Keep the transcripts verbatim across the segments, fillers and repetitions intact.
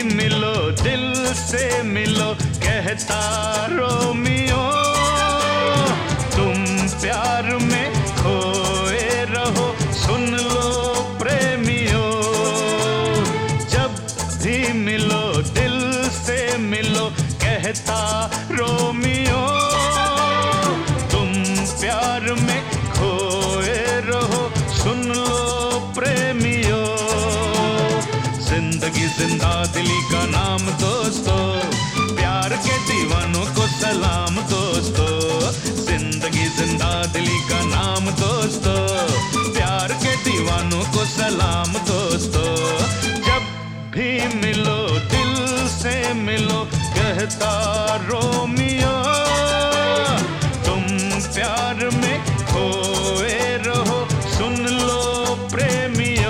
मिलो दिल से मिलो कहता रोमियो, तुम प्यार में खोए रहो सुन लो प्रेमियो। जब भी मिलो दिल से मिलो कहता रोमियो, तुम प्यार में खोए रहो सुन लो प्रेमियो। जिंदगी जिंदा दिली का नाम दोस्तों, प्यार के दीवानों को सलाम दोस्तों। जिंदगी जिंदा दिली का नाम दोस्तों, प्यार के दीवानों को सलाम दोस्तों। जब भी मिलो दिल से मिलो कहता रोमियो, तुम प्यार में खोए रहो सुन लो प्रेमियो।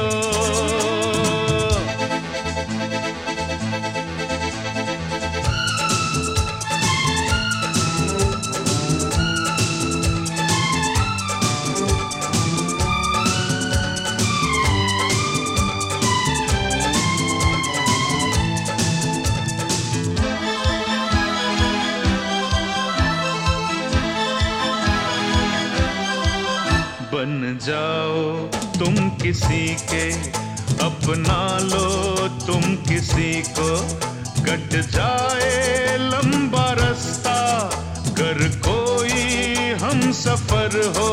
बन जाओ तुम किसी के, अपना लो तुम किसी को, कट जाए लंबा रास्ता कर कोई हम सफर हो।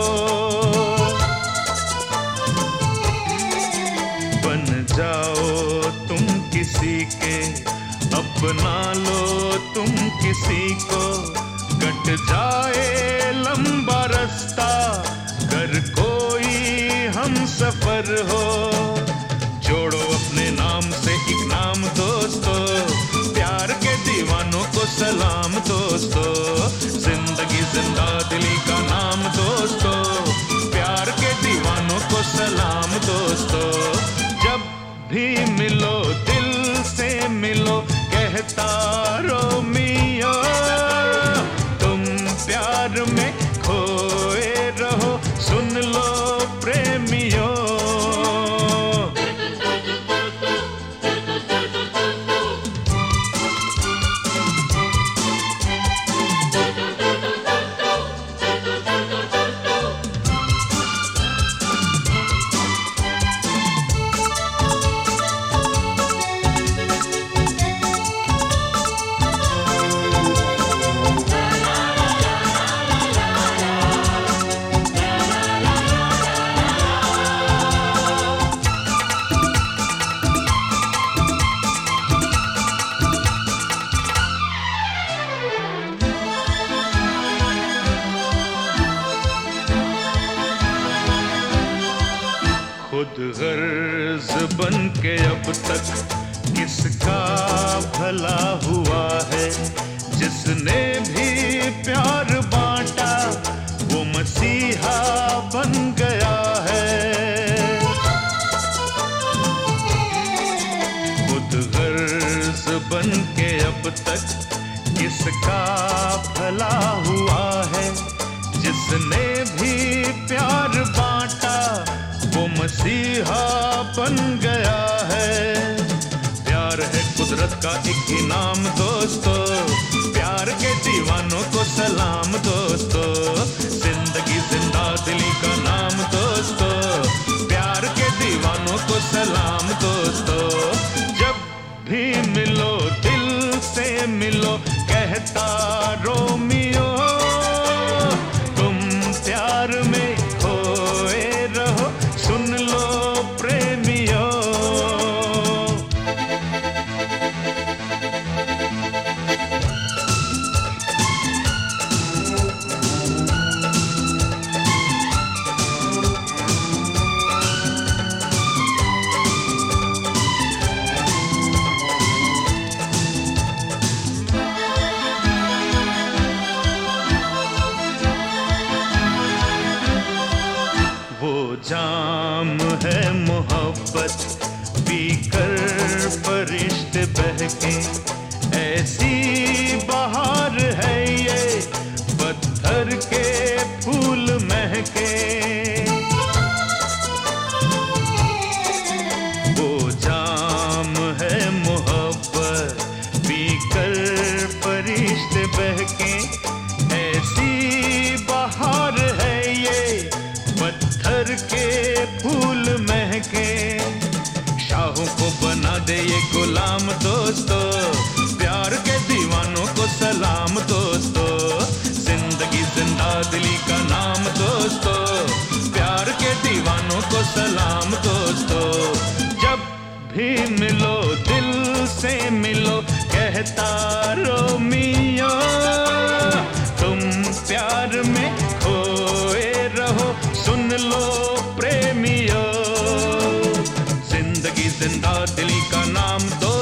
बन जाओ तुम किसी के, अपना लो तुम किसी को, कट जाए लंबा रास्ता कर कोई हम सफर हो। जोड़ो अपने नाम से एक नाम दोस्तों, प्यार के दीवानों को सलाम दोस्तों। जिंदगी जिंदा दिली का नाम दोस्तों, प्यार के दीवानों को सलाम दोस्तों। जब भी मिलो दिल से मिलो कहता रोमियो, तुम प्यार में खोए रहो सुन लो प्रेमियो। खुद गर्ज बन के अब तक किसका भला हुआ है, जिसने भी प्यार बांटा वो मसीहा बन गया है। खुद गर्ज बन के अब तक किसका भला हुआ है, जिसने भी प्यार बांटा वो मसीहा बन गया है। प्यार है कुदरत का एक इनाम दोस्तों, प्यार के दीवानों को सलाम दोस्तों। जिंदगी जिंदा दिली का नाम दोस्तों, प्यार के दीवानों को सलाम दोस्तों। जब भी मिलो दिल से मिलो कहता रोमियो, तुम प्यार में खोए रहो सुन लो प्रेमियो। जाम है मोहब्बत पीकर फरिश्ते बहके, ऐसी बहार है ये पत्थर के फूल महके। वो जाम है मोहब्बत गुलाम दोस्तों, प्यार के दीवानों को सलाम दोस्तों, जिंदगी जिंदा दिली का नाम दोस्तों, प्यार के दीवानों को सलाम दोस्तों। जब भी मिलो दिल से मिलो, कहता रोमियो, तुम प्यार में खोए रहो, सुन लो प्रेमियो, जिंदगी जिंदा दिली का नाम दो।